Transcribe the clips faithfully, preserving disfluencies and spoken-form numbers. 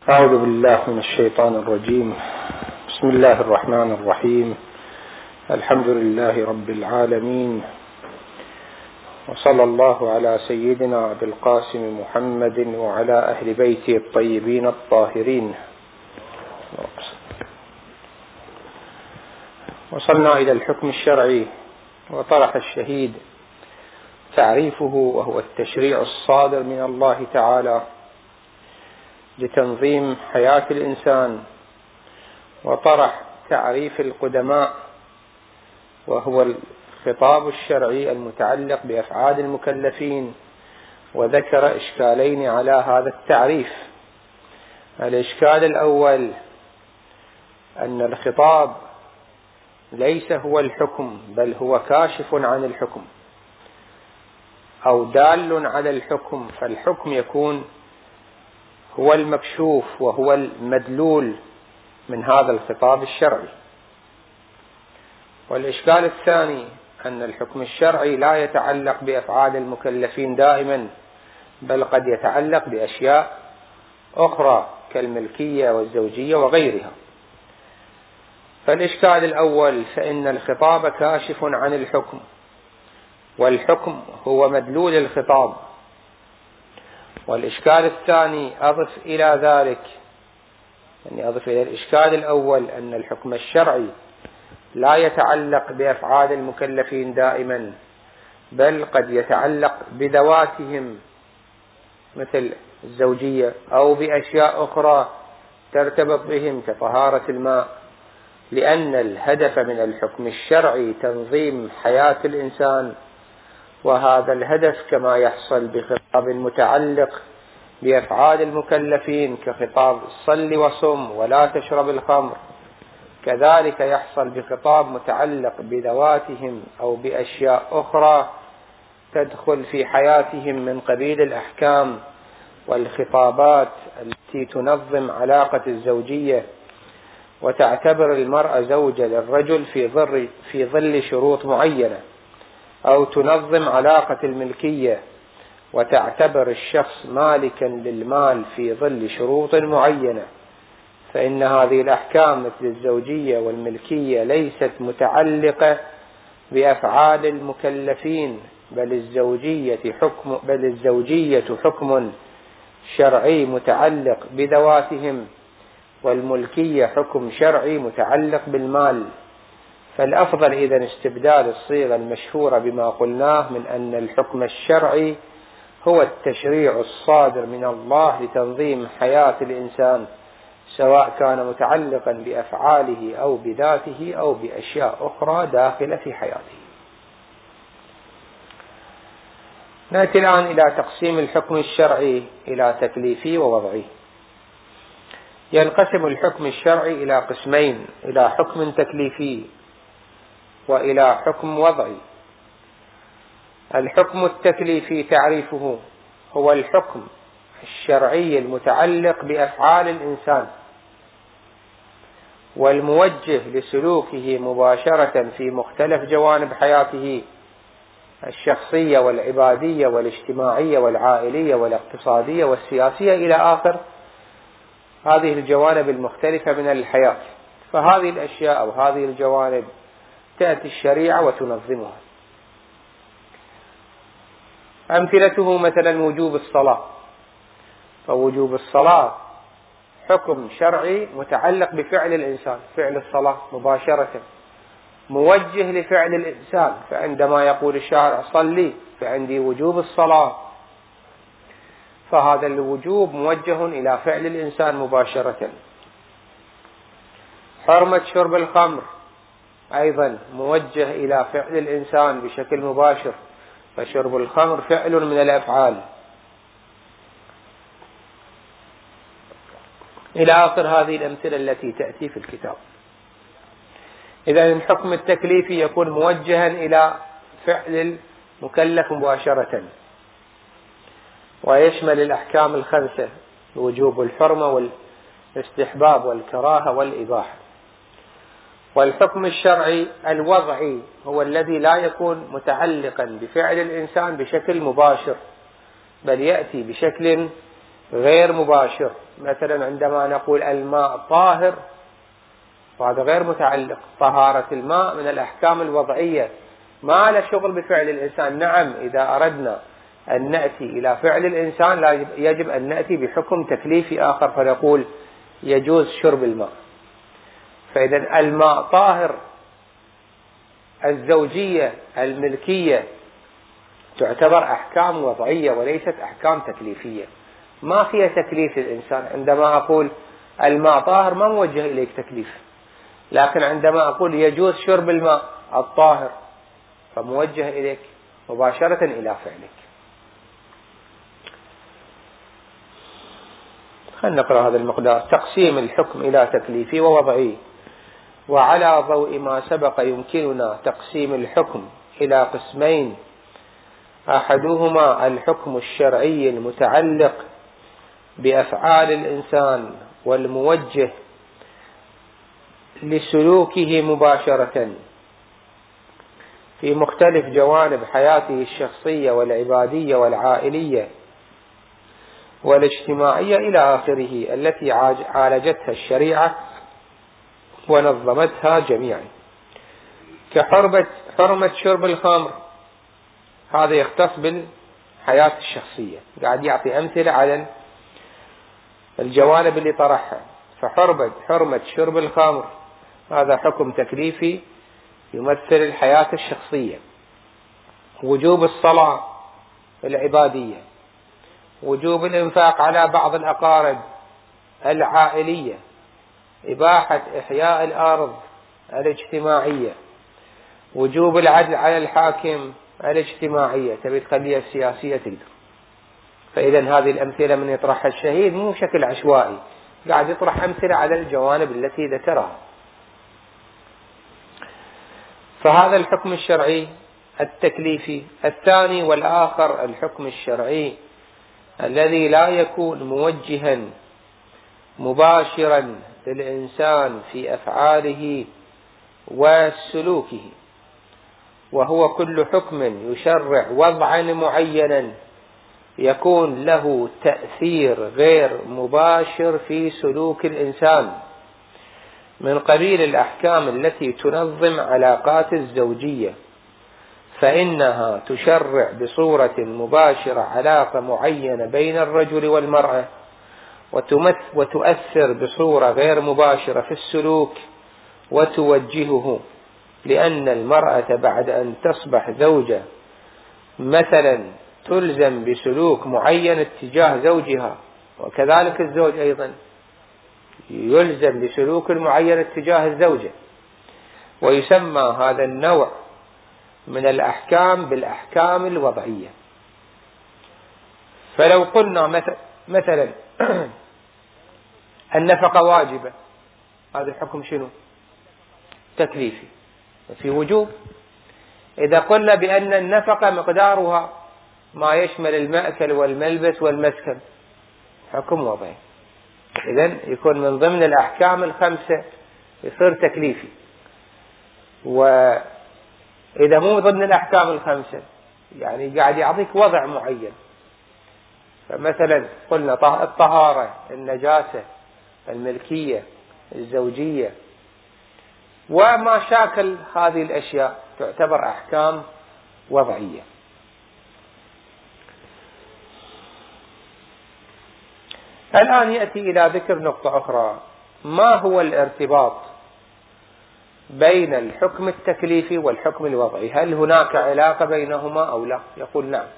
أعوذ بالله من الشيطان الرجيم. بسم الله الرحمن الرحيم. الحمد لله رب العالمين، وصلى الله على سيدنا أبي القاسم محمد وعلى أهل بيته الطيبين الطاهرين. وصلنا إلى الحكم الشرعي، وطرح الشهيد تعريفه، وهو التشريع الصادر من الله تعالى لتنظيم حياة الإنسان. وطرح تعريف القدماء، وهو الخطاب الشرعي المتعلق بأفعال المكلفين، وذكر إشكالين على هذا التعريف. الإشكال الأول أن الخطاب ليس هو الحكم، بل هو كاشف عن الحكم أو دال على الحكم، فالحكم يكون هو المكشوف وهو المدلول من هذا الخطاب الشرعي. والإشكال الثاني أن الحكم الشرعي لا يتعلق بأفعال المكلفين دائما، بل قد يتعلق بأشياء أخرى كالملكية والزوجية وغيرها. فالإشكال الأول فإن الخطاب كاشف عن الحكم، والحكم هو مدلول الخطاب. والإشكال الثاني أضف إلى ذلك، يعني أضف إلى الإشكال الأول أن الحكم الشرعي لا يتعلق بأفعال المكلفين دائما، بل قد يتعلق بذواتهم مثل الزوجية، أو بأشياء أخرى ترتبط بهم كطهارة الماء، لأن الهدف من الحكم الشرعي تنظيم حياة الإنسان، وهذا الهدف كما يحصل بخطاب متعلق بأفعال المكلفين كخطاب صل وصم ولا تشرب الخمر، كذلك يحصل بخطاب متعلق بذواتهم أو بأشياء أخرى تدخل في حياتهم من قبيل الأحكام والخطابات التي تنظم علاقة الزوجية، وتعتبر المرأة زوجة للرجل في ظل في ظل شروط معينة، أو تنظم علاقة الملكية وتعتبر الشخص مالكا للمال في ظل شروط معينة. فإن هذه الأحكام مثل الزوجية والملكية ليست متعلقة بأفعال المكلفين، بل الزوجية حكم بل الزوجية حكم شرعي متعلق بذواتهم، والملكية حكم شرعي متعلق بالمال. فالأفضل إذن استبدال الصيغة المشهورة بما قلناه من أن الحكم الشرعي هو التشريع الصادر من الله لتنظيم حياة الإنسان، سواء كان متعلقا بأفعاله أو بذاته أو بأشياء أخرى داخلة في حياته. نأتي الآن إلى تقسيم الحكم الشرعي إلى تكليفي ووضعي. ينقسم الحكم الشرعي إلى قسمين: إلى حكم تكليفي وإلى حكم وضعي. الحكم التكليفي تعريفه هو الحكم الشرعي المتعلق بأفعال الإنسان، والموجه لسلوكه مباشرة في مختلف جوانب حياته الشخصية والعبادية والاجتماعية والعائلية والاقتصادية والسياسية إلى آخر هذه الجوانب المختلفة من الحياة. فهذه الأشياء أو هذه الجوانب تأتي الشريعة وتنظمها. أمثلته مثلا وجوب الصلاة، فوجوب الصلاة حكم شرعي متعلق بفعل الإنسان، فعل الصلاة مباشرة موجه لفعل الإنسان، فعندما يقول الشارع صلي فعندي وجوب الصلاة، فهذا الوجوب موجه إلى فعل الإنسان مباشرة. حرمة شرب الخمر أيضا موجه إلى فعل الإنسان بشكل مباشر، فشرب الخمر فعل من الأفعال إلى آخر هذه الأمثلة التي تأتي في الكتاب. إذا الحكم التكليفي يكون موجها إلى فعل المكلف مباشرة، ويشمل الأحكام الخمسة: الوجوب والحرمة والاستحباب والكراهة والإباحة. والحكم الشرعي الوضعي هو الذي لا يكون متعلقا بفعل الإنسان بشكل مباشر، بل يأتي بشكل غير مباشر. مثلا عندما نقول الماء طاهر فهذا غير متعلق. طهارة الماء من الأحكام الوضعية ما له شغل بفعل الإنسان. نعم إذا أردنا أن نأتي إلى فعل الإنسان لا يجب أن نأتي بحكم تكليفي آخر فنقول يجوز شرب الماء. فإذا الماء طاهر. الزوجية الملكية تعتبر أحكام وضعية وليست أحكام تكليفية، ما فيها تكليف الإنسان. عندما أقول الماء طاهر ما موجه إليك تكليف، لكن عندما أقول يجوز شرب الماء الطاهر فموجه إليك مباشرة إلى فعلك. خلينا نقرأ هذا المقدار. تقسيم الحكم إلى تكليفي ووضعي. وعلى ضوء ما سبق يمكننا تقسيم الحكم إلى قسمين: أحدهما الحكم الشرعي المتعلق بأفعال الإنسان والموجه لسلوكه مباشرة في مختلف جوانب حياته الشخصية والعبادية والعائلية والاجتماعية إلى آخره، التي عالجتها الشريعة ونظمتها جميعا، كحرمة حرمة شرب الخمر. هذا يختص بالحياة الشخصية، قاعد يعطي أمثلة على الجوانب اللي طرحها. فحرمة حرمة شرب الخمر هذا حكم تكليفي يمثل الحياة الشخصية. وجوب الصلاة العبادية. وجوب الإنفاق على بعض الأقارب العائلية. إباحة إحياء الأرض الاجتماعية. وجوب العدل على الحاكم الاجتماعية، تبي تخليها السياسية تقدر. فإذا هذه الأمثلة من يطرحها الشهيد مو بشكل عشوائي، قاعد يطرح أمثلة على الجوانب التي ذكرها. فهذا الحكم الشرعي التكليفي. الثاني والآخر الحكم الشرعي الذي لا يكون موجها مباشرا للإنسان في أفعاله وسلوكه، وهو كل حكم يشرع وضعا معينا يكون له تأثير غير مباشر في سلوك الإنسان، من قبيل الأحكام التي تنظم علاقات الزوجية، فإنها تشرع بصورة مباشرة علاقة معينة بين الرجل والمرأة، وتؤثر بصورة غير مباشرة في السلوك وتوجهه. لأن المرأة بعد أن تصبح زوجة مثلا تلزم بسلوك معين اتجاه زوجها، وكذلك الزوج أيضا يلزم بسلوك معين اتجاه الزوجة. ويسمى هذا النوع من الأحكام بالأحكام الوضعية. فلو قلنا مثلا النفقة واجبة، هذا الحكم شنو؟ تكليفي في وجوب. إذا قلنا بأن النفقة مقدارها ما يشمل المأكل والملبس والمسكن، حكم وضعي. إذن يكون من ضمن الأحكام الخمسة يصير تكليفي. وإذا مو ضمن الأحكام الخمسة يعني قاعد يعطيك وضع معين. فمثلا قلنا الطهارة، النجاسة، الملكية، الزوجية، وما شاكل هذه الأشياء تعتبر أحكام وضعية. الآن يأتي إلى ذكر نقطة أخرى: ما هو الارتباط بين الحكم التكليفي والحكم الوضعي؟ هل هناك علاقة بينهما أو لا؟ يقول نعم.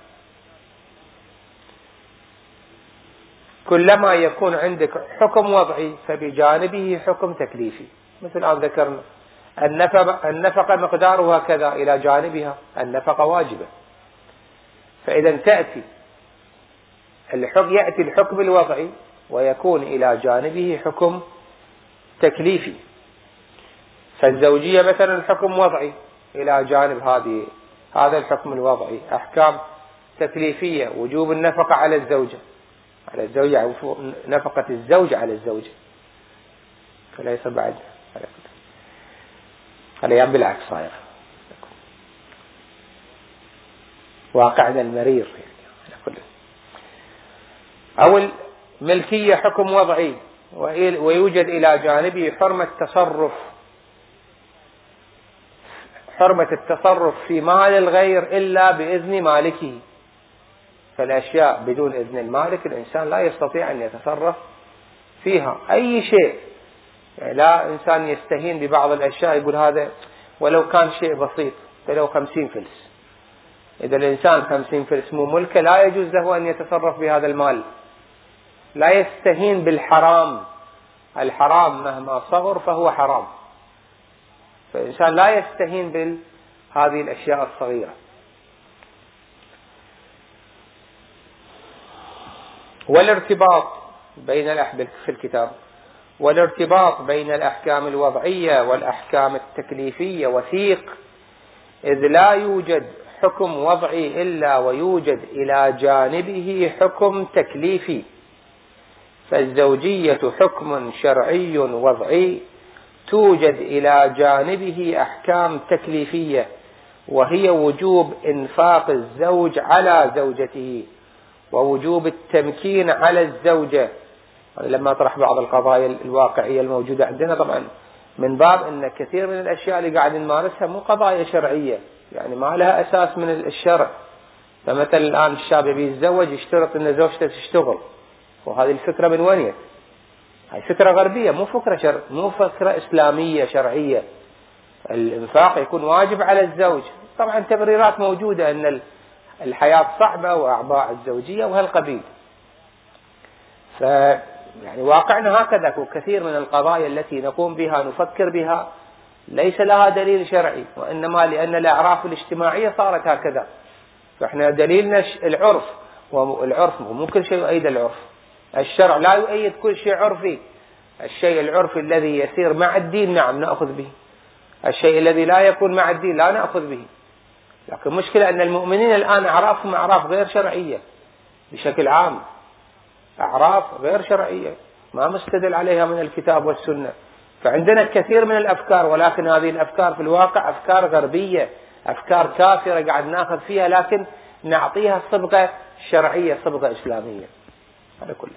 كلما يكون عندك حكم وضعي فبجانبه حكم تكليفي. مثل أن ذكرنا النفقة مقدارها كذا، إلى جانبها النفقة واجبة. فإذا تأتي الحكم يأتي الحكم الوضعي ويكون إلى جانبه حكم تكليفي. فالزوجية مثلا حكم وضعي، إلى جانب هذه هذا الحكم الوضعي أحكام تكليفية: وجوب النفقة على الزوجة على الزوجة نفقة الزوج على الزوجة، فليس بعد الأيام بالعكس صاير واقعنا المرير يعني. أو ملكية حكم وضعي، ويوجد إلى جانبه حرمة تصرف، حرمة التصرف في مال الغير إلا بإذن مالكه. فالأشياء بدون إذن المالك الإنسان لا يستطيع أن يتصرف فيها أي شيء. يعني لا إنسان يستهين ببعض الأشياء يقول هذا ولو كان شيء بسيط، فلو خمسين فلس، إذا الإنسان خمسين فلس مو ملكه لا يجوز له أن يتصرف بهذا المال. لا يستهين بالحرام، الحرام مهما صغر فهو حرام، فالإنسان لا يستهين بهذه الأشياء الصغيرة. والارتباط بين الأحكام في الكتاب، والارتباط بين الأحكام الوضعية والأحكام التكليفية وثيق، إذ لا يوجد حكم وضعي إلا ويوجد إلى جانبه حكم تكليفي. فالزوجية حكم شرعي وضعي توجد إلى جانبه أحكام تكليفية، وهي وجوب إنفاق الزوج على زوجته ووجوب التمكين على الزوجة. لما أطرح بعض القضايا الواقعية الموجودة عندنا، طبعا من باب أن كثير من الأشياء اللي قاعد نمارسها مو قضايا شرعية، يعني ما لها أساس من الشرع. فمثلا الآن الشاب يبي يتزوج يشترط أن زوجته تشتغل، وهذه الفكرة من وين؟ هاي فكرة غربية، مو فكرة شر... مو فكرة إسلامية شرعية. الإنفاق يكون واجب على الزوج. طبعا تبريرات موجودة أن الحياة صعبة وأعباء الزوجية وهالقبيل. ف يعني واقعنا هكذا، وكثير من القضايا التي نقوم بها نفكر بها ليس لها دليل شرعي، وإنما لأن الأعراف الاجتماعية صارت هكذا. فإحنا دليلنا العرف، والعرف مو كل شيء يؤيد العرف. الشرع لا يؤيد كل شيء عرفي. الشيء العرفي الذي يسير مع الدين نعم نأخذ به، الشيء الذي لا يكون مع الدين لا نأخذ به. لكن مشكلة أن المؤمنين الآن أعرافهم أعراف غير شرعية بشكل عام، أعراف غير شرعية ما مستدل عليها من الكتاب والسنة. فعندنا كثير من الأفكار، ولكن هذه الأفكار في الواقع أفكار غربية، أفكار كافرة قاعد ناخذ فيها، لكن نعطيها صبغة شرعية، صبغة إسلامية. هذا كله.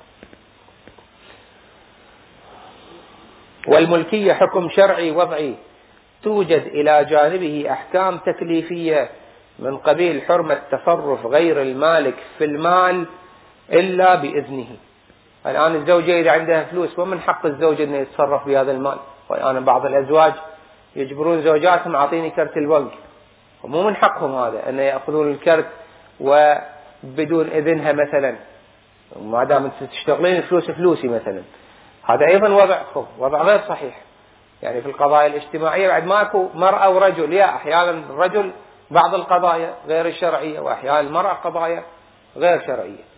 والملكية حكم شرعي وضعي توجد إلى جانبه أحكام تكليفية من قبيل حرمة تصرف غير المالك في المال إلا بإذنه. الآن الزوجة إذا عندها فلوس ومن حق الزوج أنه يتصرف بهذا المال. والآن بعض الأزواج يجبرون زوجاتهم أعطيني كرت البنك، ومو من حقهم هذا أن يأخذون الكرت وبدون إذنها مثلا، ما دام تشتغلين الفلوس فلوسي مثلا. هذا أيضا وضع وضع غير صحيح. يعني في القضايا الاجتماعية بعد ماكو مرأة ورجل، يا أحيانا الرجل بعض القضايا غير الشرعية، وأحيانا المرأة قضايا غير شرعية.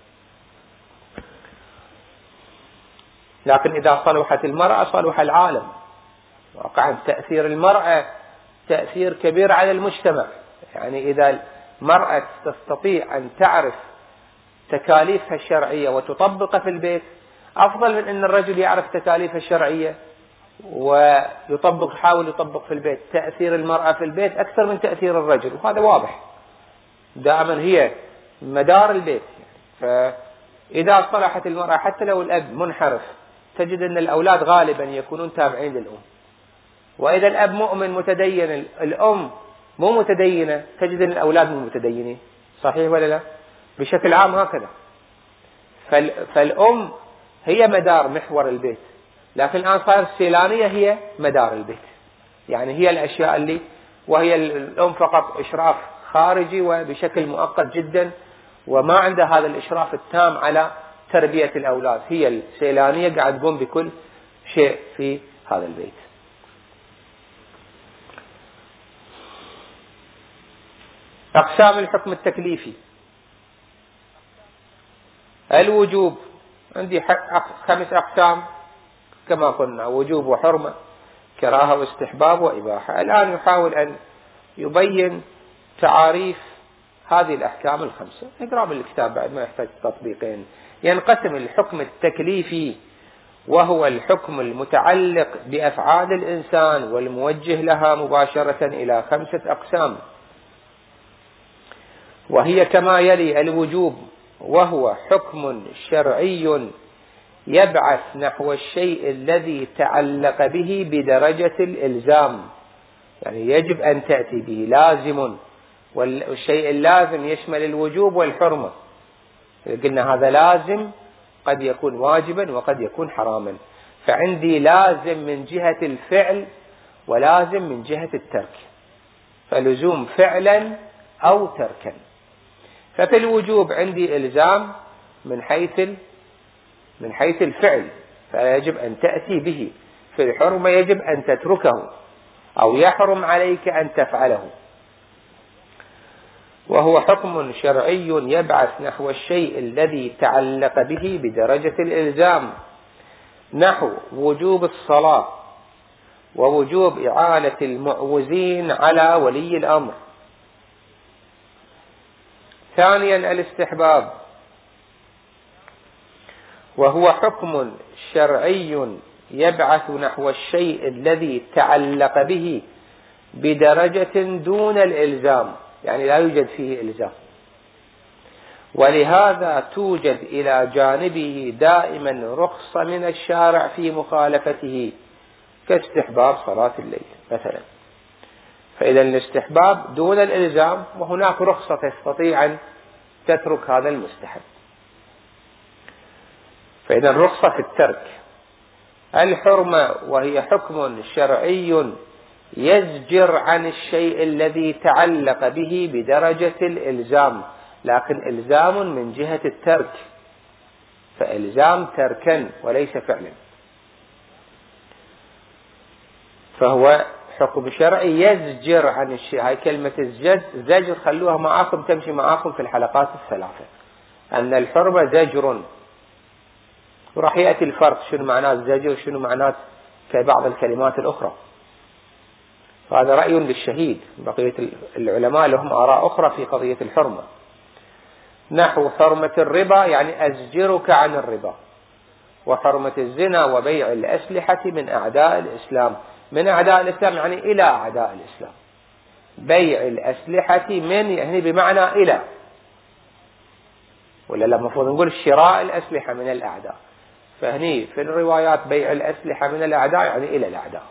لكن إذا صلحت المرأة صلح العالم. واقعا تأثير المرأة تأثير كبير على المجتمع. يعني إذا المرأة تستطيع أن تعرف تكاليفها الشرعية وتطبقها في البيت، أفضل من أن الرجل يعرف تكاليفها الشرعية ويطبق يحاول يطبق في البيت. تأثير المرأة في البيت أكثر من تأثير الرجل، وهذا واضح. دائما هي مدار البيت. فإذا صلحت المرأة حتى لو الأب منحرف، تجد أن الأولاد غالبا يكونون تابعين للأم. وإذا الأب مؤمن متدين، الأم مو متدينة، تجد أن الأولاد مو متدينين. صحيح ولا لا؟ بشكل عام هكذا. فالأم هي مدار محور البيت، لكن الآن صار السيلانية هي مدار البيت. يعني هي الأشياء اللي وهي الأم فقط إشراف خارجي وبشكل مؤقت جدا، وما عندها هذا الإشراف التام على تربية الأولاد. هي السيلانية قاعد تقوم بكل شيء في هذا البيت. أقسام الحكم التكليفي. الوجوب عندي خمس أقسام كما قلنا: وجوب وحرمة، كراهة واستحباب وإباحة. الآن يحاول أن يبين تعاريف هذه الأحكام الخمسة. اقرأ بالكتاب بعد ما يحتاج تطبيقين. ينقسم الحكم التكليفي وهو الحكم المتعلق بأفعال الإنسان والموجه لها مباشرة إلى خمسة أقسام، وهي كما يلي: الوجوب وهو حكم شرعي يبعث نحو الشيء الذي تعلق به بدرجة الإلزام، يعني يجب أن تأتي به لازم، والشيء اللازم يشمل الوجوب والحرمة. قلنا هذا لازم قد يكون واجبا وقد يكون حراما، فعندي لازم من جهة الفعل ولازم من جهة الترك، فلزوم فعلا أو تركا. ففي الوجوب عندي إلزام من حيث من حيث الفعل، فيجب أن تأتي به. في الحرمة يجب أن تتركه أو يحرم عليك أن تفعله. وهو حكم شرعي يبعث نحو الشيء الذي تعلق به بدرجة الإلزام، نحو وجوب الصلاة ووجوب إعانة المعوزين على ولي الأمر. ثانيا الاستحباب، وهو حكم شرعي يبعث نحو الشيء الذي تعلق به بدرجة دون الإلزام، يعني لا يوجد فيه إلزام، ولهذا توجد إلى جانبه دائما رخصة من الشارع في مخالفته، كاستحباب صلاة الليل مثلا. فإذا الاستحباب دون الإلزام، وهناك رخصة تستطيع أن تترك هذا المستحب. فإذا الرخصة في الترك. الحرمة وهي حكم شرعي يزجر عن الشيء الذي تعلق به بدرجة الإلزام، لكن إلزام من جهة الترك، فإلزام تركا وليس فعلا. فهو حكم شرعي يزجر عن الشيء. هاي كلمة الزجر خلوها معاكم تمشي معاكم في الحلقات الثلاثة، أن الحرمة زجر، وراح يأتي الفرق شنو معناه الزجر وشنو معناه كبعض الكلمات الأخرى. هذا رأي للشهيد، بقية العلماء لهم آراء أخرى في قضية الحرمة. نحو حرمة الربا يعني أزجرك عن الربا، وحرمة الزنا وبيع الأسلحة من أعداء الإسلام. من أعداء الإسلام يعني إلى أعداء الإسلام. بيع الأسلحة من يعني بمعنى إلى، ولا لا المفروض نقول شراء الأسلحة من الأعداء. فهني في الروايات بيع الأسلحة من الأعداء يعني إلى الأعداء.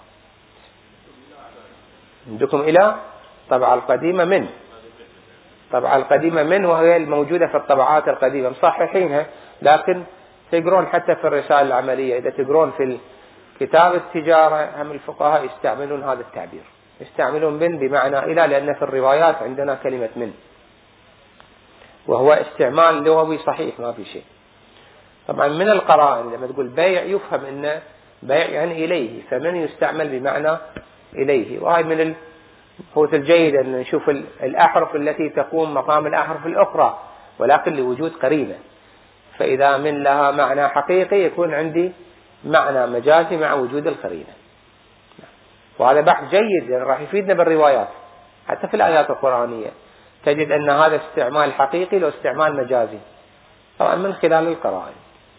عندكم إلى طبعة القديمة من، طبعة القديمة من وهي الموجودة في الطبعات القديمة مصححينها، لكن تقرون حتى في الرسالة العملية، إذا تقرون في كتاب التجارة هم الفقهاء يستعملون هذا التعبير، يستعملون من بمعنى إلى، لأن في الروايات عندنا كلمة من، وهو استعمال لغوي صحيح ما في شيء. طبعا من القرائن لما تقول بيع يفهم أن بيع يعني إليه، فمن يستعمل بمعنى إليه. وهي من الفوت الجيد أن نشوف الأحرف التي تقوم مقام الأحرف الأخرى، ولكن لوجود قرينة. فإذا من لها معنى حقيقي يكون عندي معنى مجازي مع وجود القرينة. وهذا بحث جيد يعني راح يفيدنا بالروايات، حتى في الآيات القرآنية تجد أن هذا استعمال حقيقي لو استعمال مجازي، طبعا من خلال القرائن.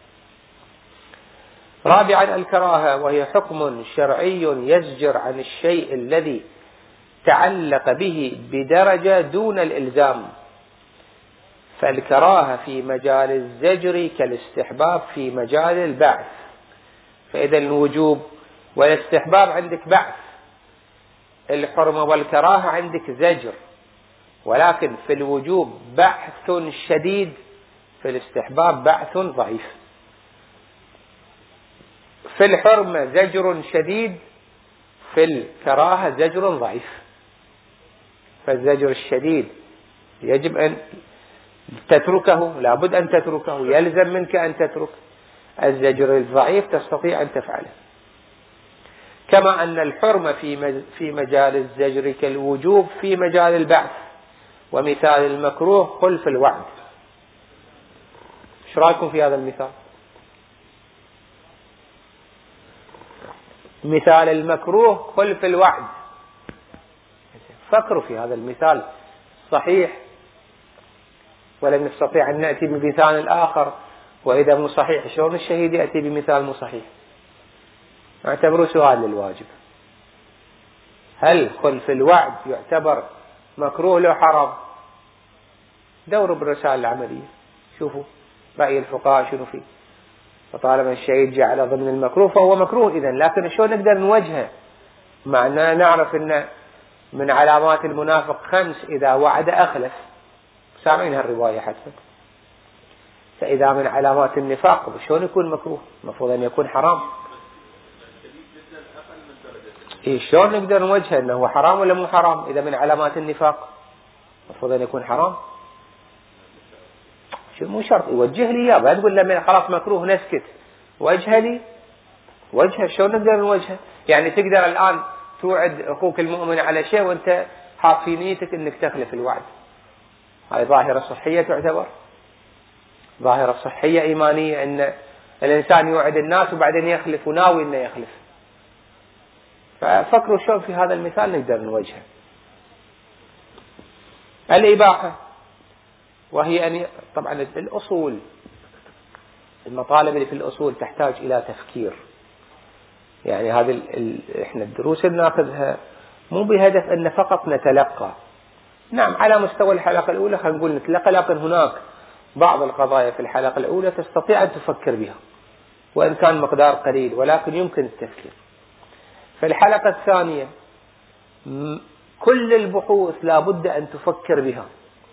رابعا الكراهة، وهي حكم شرعي يزجر عن الشيء الذي تعلق به بدرجة دون الإلزام. فالكراهة في مجال الزجر كالاستحباب في مجال البعث. فإذا الوجوب والاستحباب عندك بعث، الحرمة والكراهة عندك زجر، ولكن في الوجوب بحث شديد، في الاستحباب بحث ضعيف. في الحرمة زجر شديد، في الكراهة زجر ضعيف. فالزجر الشديد يجب أن تتركه، لابد أن تتركه، يلزم منك أن تترك. الزجر الضعيف تستطيع أن تفعله. كما أن الحرمة في في مجال الزجر كالوجوب في مجال البعث. ومثال المكروه خلف الوعد. ايش رايكم في هذا المثال؟ مثال المكروه خلف الوعد، فكروا في هذا المثال صحيح ولم نستطيع أن نأتي بمثال آخر، وإذا مو صحيح شلون الشهيد يأتي بمثال مو صحيح؟ اعتبروا سؤال للواجب. هل خلف الوعد يعتبر مكروه لو حرام؟ دوروا بالرسالة العملية شوفوا رأي الفقهاء شنو فيه. فطالما الشيء جعله ضمن المكروه فهو مكروه إذن، لكن شو نقدر نوجهه؟ مع أننا نعرف أن من علامات المنافق خمس: إذا وعد أخلف. سامعين هالرواية حتى. فإذا من علامات النفاق شلون يكون مكروه؟ المفروض أن يكون حرام. إيه شلون نقدر نوجهه أنه هو حرام ولا مو حرام؟ إذا من علامات النفاق المفروض أن يكون حرام. شو مو شرط يوجه لي إياه، بعد تقول له خلاص مكروه نسكت. وجه لي وجهه. شلون نقدر نوجهه؟ يعني تقدر الآن توعد أخوك المؤمن على شيء وأنت حاط في نيتك أنك تخلف الوعد. هاي ظاهرة صحية تعتبر ظاهرة صحية إيمانية، أن الإنسان يوعد الناس وبعدين يخلف وناوي أنه يخلف. ففكروا شلون في هذا المثال نقدر نوجهه. الإباحة، وهي أن طبعا الأصول المطالب اللي في الأصول تحتاج إلى تفكير. يعني هذه ال... ال... إحنا الدروس اللي ناخذها مو بهدف أن فقط نتلقى. نعم على مستوى الحلقة الأولى خلينا نقول نتلقى، لكن هناك بعض القضايا في الحلقة الأولى تستطيع أن تفكر بها وإن كان مقدار قليل، ولكن يمكن التفكير. في الحلقة الثانية كل البحوث لا بد أن تفكر بها،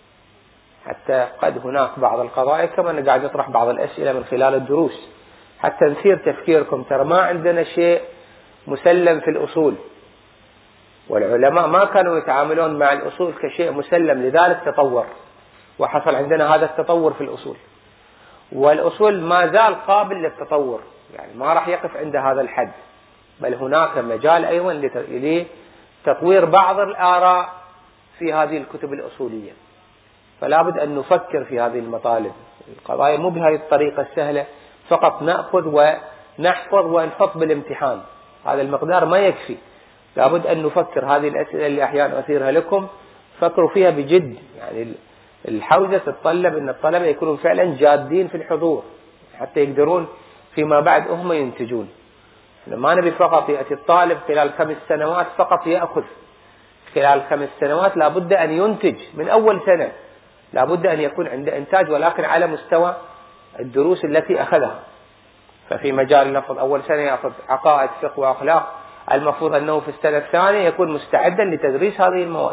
حتى قد هناك بعض القضايا كما أنا قاعد أطرح بعض الأسئلة من خلال الدروس حتى نثير تفكيركم. ترى ما عندنا شيء مسلم في الأصول، والعلماء ما كانوا يتعاملون مع الأصول كشيء مسلم، لذلك تطور وحصل عندنا هذا التطور في الأصول. والأصول ما زال قابل للتطور، يعني ما راح يقف عند هذا الحد، بل هناك مجال أيضا لتطوير بعض الآراء في هذه الكتب الأصولية. فلا بد أن نفكر في هذه المطالب. القضايا مو بهذه الطريقة السهلة فقط نأخذ ونحفظ ونحط بالامتحان، هذا المقدار ما يكفي. لا بد أن نفكر. هذه الأسئلة اللي أحيانا أثيرها لكم فكروا فيها بجد. يعني الحوزة تتطلب أن الطلبة يكونوا فعلا جادين في الحضور حتى يقدرون فيما بعد هم ينتجون. ما نبي فقط يأتي الطالب خلال خمس سنوات فقط يأخذ. خلال خمس سنوات لا بد أن ينتج من أول سنة، لا بد أن يكون عنده إنتاج، ولكن على مستوى الدروس التي أخذها. ففي مجال نفرض أول سنة يأخذ عقائد فقه وأخلاق، المفروض أنه في السنة الثانية يكون مستعدا لتدريس هذه المواد،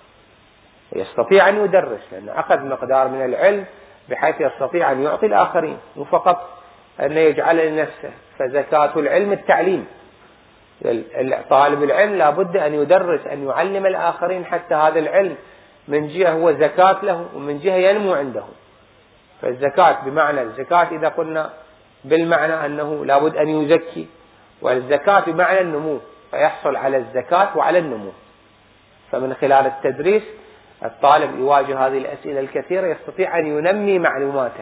يستطيع أن يدرس لأنه أخذ مقدار من العلم بحيث يستطيع أن يعطي الآخرين، مو فقط أن يجعل لنفسه. فزكاة العلم التعليم. طالب العلم لا بد أن يدرس، أن يعلم الآخرين، حتى هذا العلم من جهة هو زكاة له ومن جهة ينمو عنده. فالزكاة بمعنى الزكاة إذا قلنا بالمعنى أنه لا بد أن يزكي، والزكاة بمعنى النمو، فيحصل على الزكاة وعلى النمو. فمن خلال التدريس الطالب يواجه هذه الأسئلة الكثيرة، يستطيع أن ينمي معلوماته.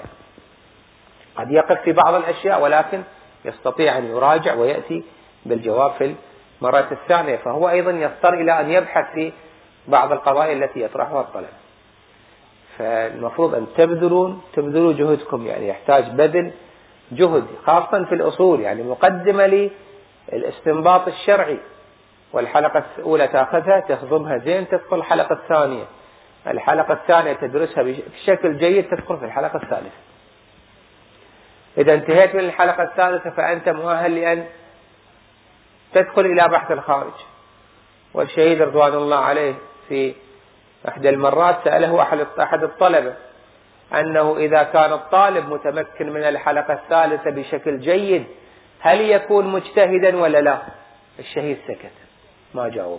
قد يقف في بعض الأشياء ولكن يستطيع أن يراجع ويأتي بالجواب في المرة الثانية. فهو أيضا يضطر إلى أن يبحث في بعض القضايا التي يطرحها الطلب. فالمفروض أن تبذلون تبذلوا جهدكم، يعني يحتاج بذل جهد خاصة في الأصول، يعني مقدمة للاستنباط الشرعي. والحلقة الأولى تأخذها تخضمها زين، تدخل الحلقة الثانية. الحلقة الثانية تدرسها بشكل جيد، تدخل في الحلقة الثالثة. إذا انتهيت من الحلقة الثالثة فأنت مؤهل لأن تدخل إلى بحث الخارج. والشهيد رضوان الله عليه في إحدى المرات سأله أحد الطلبة أنه إذا كان الطالب متمكن من الحلقة الثالثة بشكل جيد هل يكون مجتهدا ولا لا؟ الشهيد سكت ما جاوب.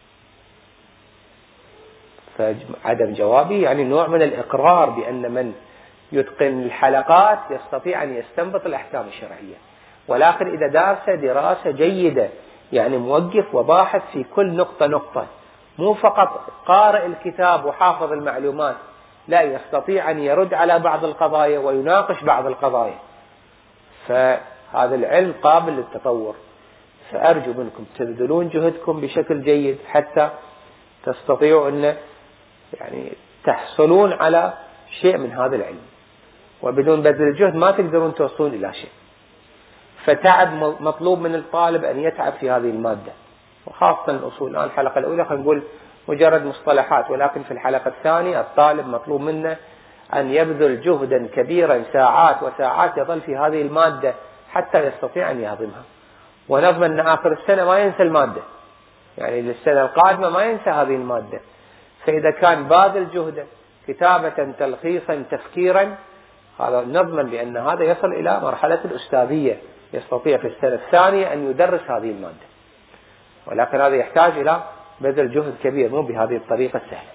فعدم جوابي يعني نوع من الإقرار بأن من يتقن الحلقات يستطيع أن يستنبط الأحكام الشرعية. ولكن إذا درس دراسة جيدة، يعني موقف وباحث في كل نقطة نقطة، مو فقط قارئ الكتاب وحافظ المعلومات، لا، يستطيع أن يرد على بعض القضايا ويناقش بعض القضايا. فهذا العلم قابل للتطور. فأرجو منكم تبذلون جهدكم بشكل جيد حتى تستطيعوا أن يعني تحصلون على شيء من هذا العلم. وبدون بذل الجهد ما تقدرون توصلون إلى شيء. فتعب مطلوب من الطالب أن يتعب في هذه المادة، وخاصة الأصول. الآن الحلقة الأولى خلينا نقول مجرد مصطلحات، ولكن في الحلقة الثانية الطالب مطلوب منه أن يبذل جهدا كبيرا ساعات وساعات يظل في هذه المادة حتى يستطيع أن يهضمها، ونضمن أن آخر السنة ما ينسى المادة، يعني للسنة القادمة ما ينسى هذه المادة. فإذا كان باذل جهدا كتابة تلخيصا تفكيرا، هذا نضمن بأن هذا يصل إلى مرحلة الأستاذية، يستطيع في السنة الثانية أن يدرس هذه المادة. ولكن هذا يحتاج إلى بذل جهد كبير، مو بهذه الطريقة السهلة.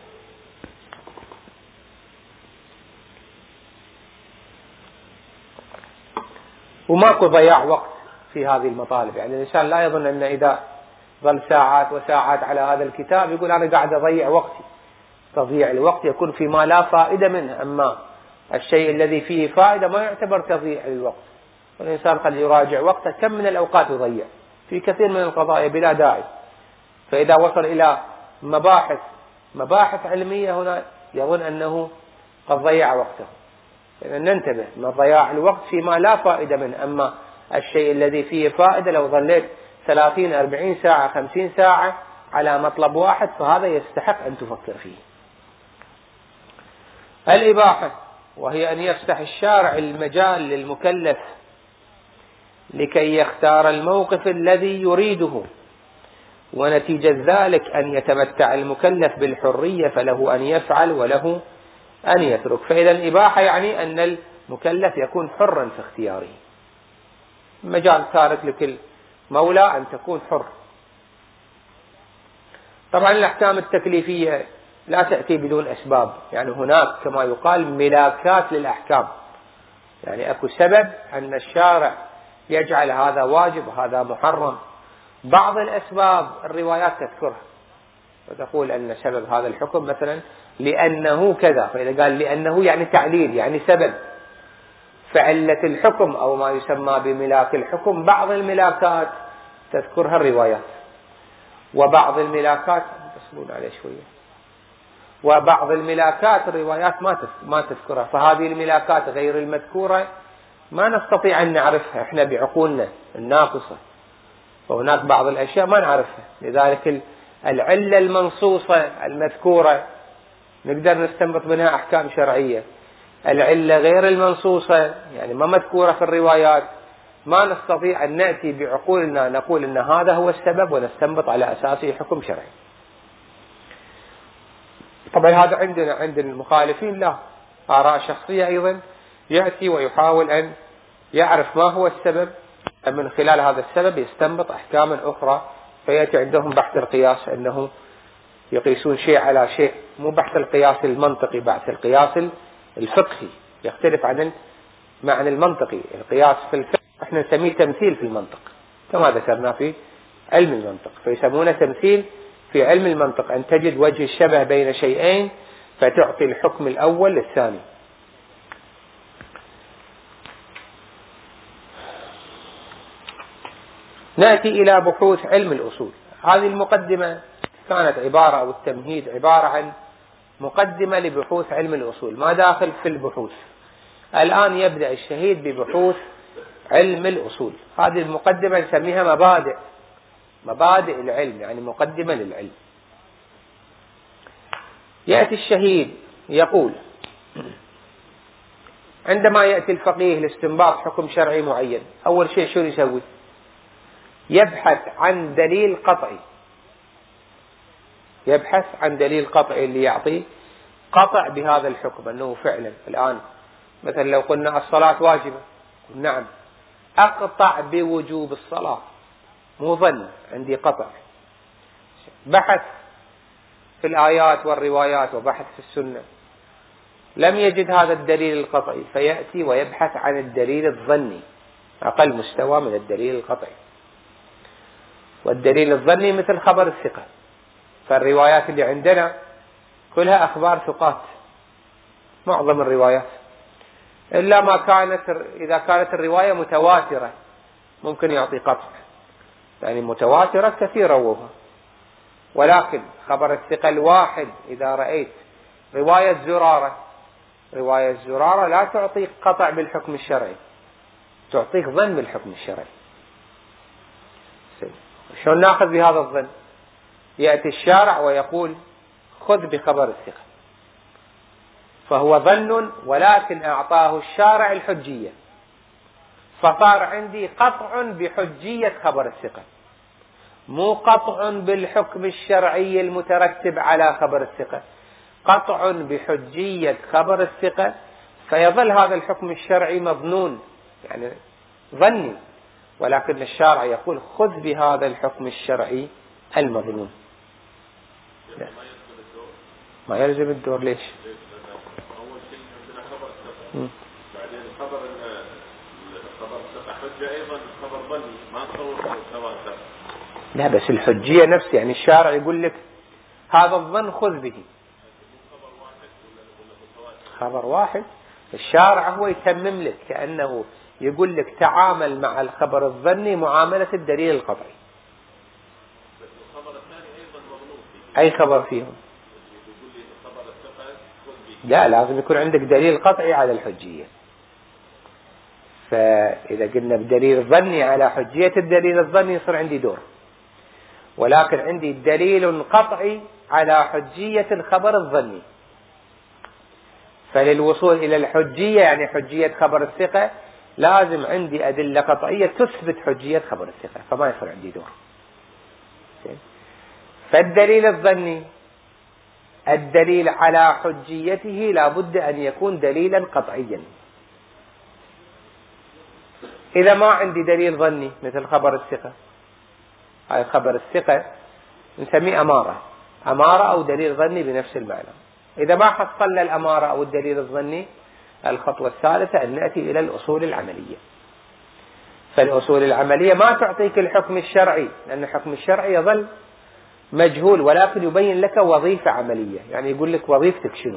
وماكو ضياع وقت في هذه المطالب، يعني الإنسان لا يظن أن إذا ظل ساعات وساعات على هذا الكتاب يقول أنا قاعد أضيع وقتي. تضييع الوقت يكون فيما لا فائدة منه، أما الشيء الذي فيه فائدة ما يعتبر تضييع الوقت. والإنسان قد يراجع وقته، كم من الأوقات يضيع في كثير من القضايا بلا داعي. فإذا وصل إلى مباحث مباحث علمية هنا يظن أنه قد ضيع وقته. إذن ننتبه من ضياع الوقت فيما لا فائدة منه، أما الشيء الذي فيه فائدة لو ظليت ثلاثين أربعين ساعة خمسين ساعة على مطلب واحد فهذا يستحق أن تفكر فيه. الإباحة، وهي أن يفتح الشارع المجال للمكلف لكي يختار الموقف الذي يريده، ونتيجة ذلك أن يتمتع المكلف بالحرية، فله أن يفعل وله أن يترك. فإذا الإباحة يعني أن المكلف يكون حرا في اختياره، مجال تارك لكل مولى أن تكون حر. طبعا الأحكام التكليفية لا تأتي بدون أسباب، يعني هناك كما يقال ملاكات للأحكام، يعني أكو سبب أن الشارع يجعل هذا واجب وهذا محرم. بعض الأسباب الروايات تذكرها وتقول أن سبب هذا الحكم مثلا لأنه كذا، فإذا قال لأنه يعني تعليل يعني سبب. فعلة الحكم أو ما يسمى بملاك الحكم بعض الملاكات تذكرها الروايات، وبعض الملاكات تصلون عليه شوية وبعض الملاكات الروايات ما ما تذكرها. فهذه الملاكات غير المذكورة ما نستطيع أن نعرفها إحنا بعقولنا الناقصة، وهناك بعض الأشياء ما نعرفها. لذلك العلة المنصوصة المذكورة نقدر نستنبط منها أحكام شرعية. العلة غير المنصوصة يعني ما مذكورة في الروايات ما نستطيع أن نأتي بعقولنا نقول أن هذا هو السبب ونستنبط على أساسه حكم شرعي. طبعا هذا عندنا عند المخالفين لا آراء شخصية أيضا، يأتي ويحاول أن يعرف ما هو السبب، من خلال هذا السبب يستنبط أحكاما أخرى. فيأتي عندهم بحث القياس أنه يقيسون شيء على شيء، مو بحث القياس المنطقي، بحث القياس الفقهي يختلف عن المعنى المنطقي. القياس في الفقه احنا نسميه تمثيل في المنطق كما ذكرنا في علم المنطق، فيسمونه تمثيل في علم المنطق، أن تجد وجه الشبه بين شيئين فتعطي الحكم الأول للثاني. نأتي إلى بحوث علم الأصول. هذه المقدمة كانت عبارة أو التمهيد عبارة عن مقدمة لبحوث علم الأصول، ما داخل في البحوث. الآن يبدأ الشهيد ببحوث علم الأصول. هذه المقدمة نسميها مبادئ مبادئ العلم، يعني مقدمة للعلم. يأتي الشهيد يقول عندما يأتي الفقيه لاستنباط حكم شرعي معين، أول شيء شو يسوي؟ يبحث عن دليل قطعي يبحث عن دليل قطعي اللي يعطيه قطع بهذا الحكم أنه فعلا الآن مثلا لو قلنا الصلاة واجبة، نعم أقطع بوجوب الصلاة، مو ظن، عندي قطع. بحث في الآيات والروايات وبحث في السنة، لم يجد هذا الدليل القطعي فيأتي ويبحث عن الدليل الظني، أقل مستوى من الدليل القطعي. والدليل الظني مثل خبر الثقة، فالروايات اللي عندنا كلها أخبار ثقات، معظم الروايات، إلا ما كانت إذا كانت الرواية متواترة ممكن يعطي قطع، يعني متواترة كثير رووها. ولكن خبر الثقة الواحد إذا رأيت رواية زرارة رواية زرارة لا تعطيك قطع بالحكم الشرعي، تعطيك ظن بالحكم الشرعي. شلون ناخذ بهذا الظن؟ يأتي الشارع ويقول خذ بخبر الثقة، فهو ظن ولكن أعطاه الشارع الحجية، فصار عندي قطع بحجية خبر الثقة، مو قطع بالحكم الشرعي المترتب على خبر الثقة، قطع بحجية خبر الثقة، فيظل هذا الحكم الشرعي مظنون يعني ظني، ولكن الشارع يقول خذ بهذا الحكم الشرعي المظنون. لا. ما يلزم الدور. ليش؟ أول شيء عندنا خبر الثقة، بعدين خبر خبر الثقة حجة أيضا خبر ظني، ما تصور سواء ثقة. لا بس الحجية نفسه، يعني الشارع يقول لك هذا الظن خذ به. خبر واحد، الشارع هو يتمم لك، كأنه يقول لك تعامل مع الخبر الظني معاملة الدليل القطعي. أي خبر فيهم؟ لا، لازم يكون عندك دليل قطعي على الحجية. فإذا قلنا بدليل الظني على حجية الدليل الظني يصير عندي دور، ولكن عندي دليل قطعي على حجية الخبر الظني. فللوصول إلى الحجية يعني حجية خبر الثقة لازم عندي أدلة قطعية تثبت حجية خبر الثقة، فما يصير عندي دور. فالدليل الظني الدليل على حجيته لابد أن يكون دليلا قطعيا. إذا ما عندي دليل ظني مثل خبر الثقة، هاي خبر الثقة نسميه أمارة، أمارة أو دليل ظني بنفس المعنى. إذا ما حصلنا الأمارة أو الدليل الظني، الخطوة الثالثة أن نأتي إلى الأصول العملية. فالأصول العملية ما تعطيك الحكم الشرعي، لأن الحكم الشرعي يظل مجهول، ولكن يبين لك وظيفة عملية، يعني يقول لك وظيفتك شنو.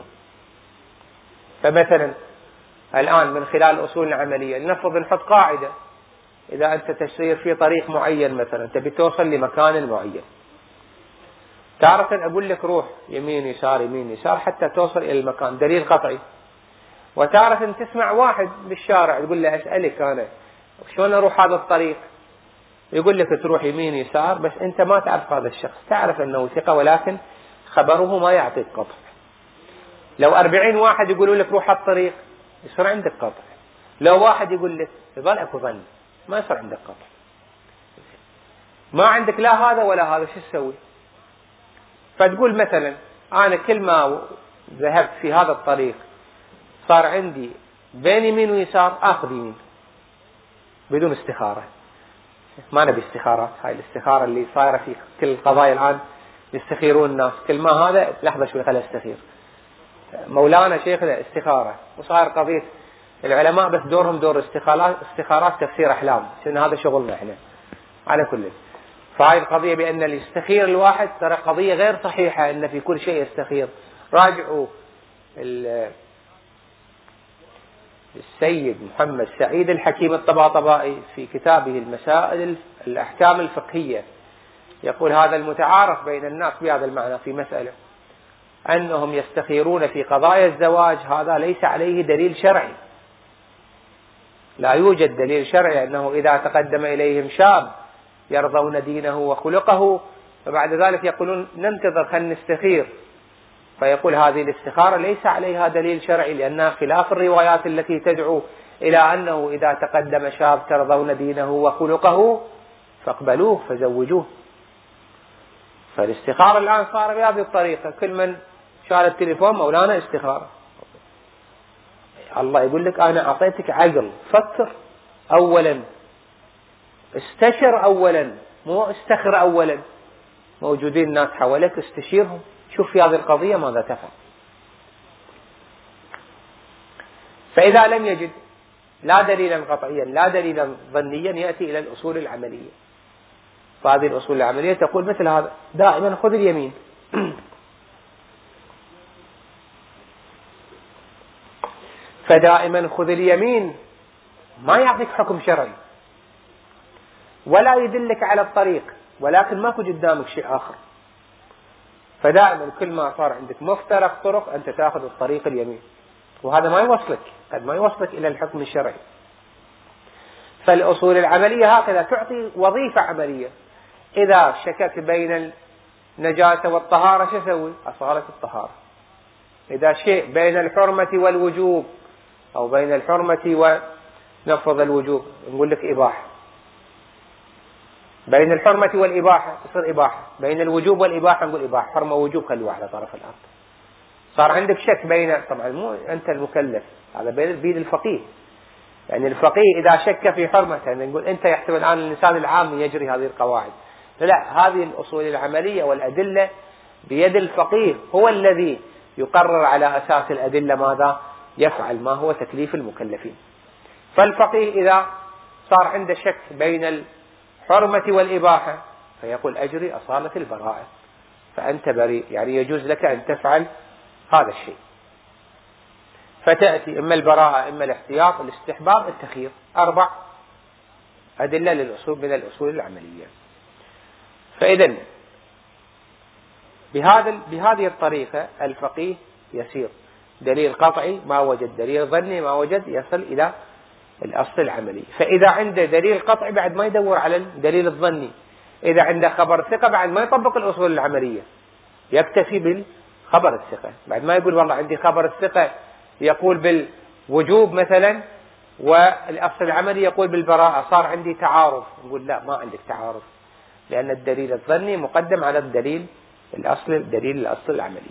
فمثلا الآن من خلال الأصول العملية لنفرض نحط قاعدة، إذا أنت تسير في طريق معين مثلا تبي توصل لمكان معين، تارة أقول لك روح يمين يسار يمين يسار حتى توصل إلى المكان، دليل قطعي. وتارة تسمع واحد بالشارع تقول له أسألك أنا شلون أروح هذا الطريق، يقول لك تروح يمين يسار، بس أنت ما تعرف هذا الشخص، تعرف أنه ثقة ولكن خبره ما يعطيك قطع. لو أربعين واحد يقولوا لك روح الطريق يصير عندك قطع، لو واحد يقول لك يظل أكو ظن ما يصير عندك قطع. ما عندك لا هذا ولا هذا، شو تسوي؟ فتقول مثلا أنا كل ما ذهبت في هذا الطريق صار عندي بين يمين ويسار أخذ يمين بدون استخارة. ما نبي استخارات، هاي الاستخارة اللي صايرة في كل القضايا الآن يستخيرون الناس، كل ما هذا لحظة شوي خلينا استخير مولانا شيخنا استخارة، وصار قضية العلماء بس دورهم دور استخارات استخارات تفسير أحلام، لأن هذا شغلنا إحنا على كل. فهاي القضية بأن اللي يستخير الواحد ترى قضية غير صحيحة، أن في كل شيء يستخير. راجعوا السيد محمد سعيد الحكيم الطباطبائي في كتابه المسائل الأحكام الفقهية، يقول هذا المتعارف بين الناس بهذا المعنى في مسألة أنهم يستخيرون في قضايا الزواج، هذا ليس عليه دليل شرعي، لا يوجد دليل شرعي أنه إذا تقدم إليهم شاب يرضون دينه وخلقه فبعد ذلك يقولون ننتظر خلينا نستخير، فيقول هذه الاستخارة ليس عليها دليل شرعي، لأنها خلاف الروايات التي تدعو إلى أنه إذا تقدم شاب ترضون دينه وخلقه فاقبلوه فزوجوه. فالاستخارة الآن صار بهذه الطريقة، كل من شال التليفون مولانا استخارة. الله يقول لك أنا أعطيتك عقل، فكر أولا، استشر أولا، مو استخر أولا. موجودين ناس حواليك استشيرهم، شوف في هذه القضية ماذا تفعل. فإذا لم يجد لا دليلا قطعيا لا دليلا ظنيا يأتي إلى الأصول العملية. فهذه الأصول العملية تقول مثل هذا: دائما خذ اليمين. فدائما خذ اليمين ما يعطيك حكم شرعي ولا يدلك على الطريق، ولكن ماكو قدامك شيء آخر. فدائما كل ما صار عندك مفترق طرق أنت تأخذ الطريق اليمين، وهذا ما يوصلك، قد ما يوصلك إلى الحكم الشرعي. فالأصول العملية هكذا تعطي وظيفة عملية. إذا شكك بين النجاسة والطهارة شو سوي؟ أصالة الطهارة. إذا شيء بين الحرمة والوجوب أو بين الحرمة ونفض الوجوب نقول لك إباحة. بين الحرمة والإباحة تصير إباحة، بين الوجوب والإباحة نقول إباحة. حرمة ووجوب خلوه على طرف الأرض. صار عندك شك بين، طبعا مو أنت المكلف، هذا بيد الفقيه. يعني الفقيه إذا شك في حرمة يعني نقول أنت يحسب الآن الإنسان العام يجري هذه القواعد، لا، هذه الأصول العملية والأدلة بيد الفقيه، هو الذي يقرر على أساس الأدلة ماذا يفعل، ما هو تكليف المكلفين. فالفقيه إذا صار عنده شك بين الحرمة والإباحة فيقول أجري أصالة البراءة، فأنت بريء، يعني يجوز لك أن تفعل هذا الشيء. فتأتي إما البراءة إما الاحتياط الاستحباب التخيير. أربع أدلة للأصول من الأصول العملية. فإذا بهذا بهذه الطريقة الفقيه يسير، دليل قطعي ما وجد، دليل ظني ما وجد، يصل إلى الأصل العملي. فإذا عنده دليل قطعي بعد ما يدور على الدليل الظني، إذا عنده خبر ثقة بعد ما يطبق الأصول العملية، يكتفي بالخبر الثقة. بعد ما يقول والله عندي خبر الثقة يقول بالوجوب مثلا والأصل العملي يقول بالبراءة، صار عندي تعارض، نقول لا، ما عندك تعارض، لأن الدليل الظني مقدم على الدليل الأصل الدليل الأصل العملي.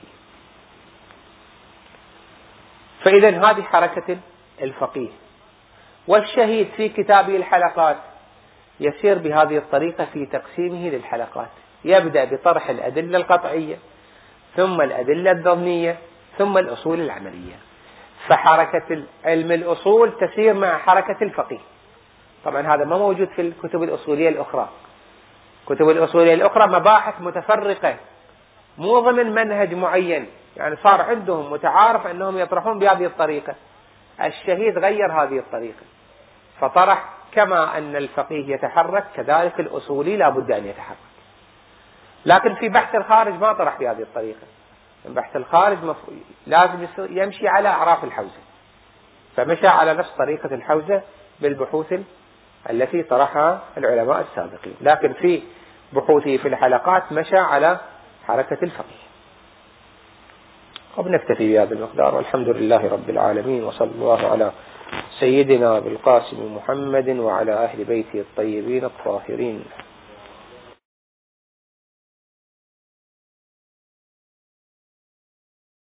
فإذا هذه حركة الفقيه. والشهيد في كتابه الحلقات يسير بهذه الطريقة في تقسيمه للحلقات، يبدأ بطرح الأدلة القطعية ثم الأدلة الظنية ثم الأصول العملية. فحركة علم الأصول تسير مع حركة الفقيه. طبعا هذا ما موجود في الكتب الأصولية الأخرى. كتب الأصولية الأخرى مباحث متفرقة مو ضمن منهج معين، يعني صار عندهم متعارف أنهم يطرحون بهذه الطريقة. الشهيد غير هذه الطريقة فطرح كما أن الفقيه يتحرك كذلك الأصولي لا بد أن يتحرك. لكن في بحث الخارج ما طرح بهذه الطريقة. بحث الخارج لازم يمشي على أعراف الحوزة، فمشى على نفس طريقة الحوزة بالبحوث التي طرحها العلماء السابقين، لكن في بحوثه في الحلقات مشى على حركة الفقيه. وبنكتفي بهذا المقدار، والحمد لله رب العالمين، وصلى الله على سيدنا بالقاسم محمد وعلى أهل بيته الطيبين الطاهرين.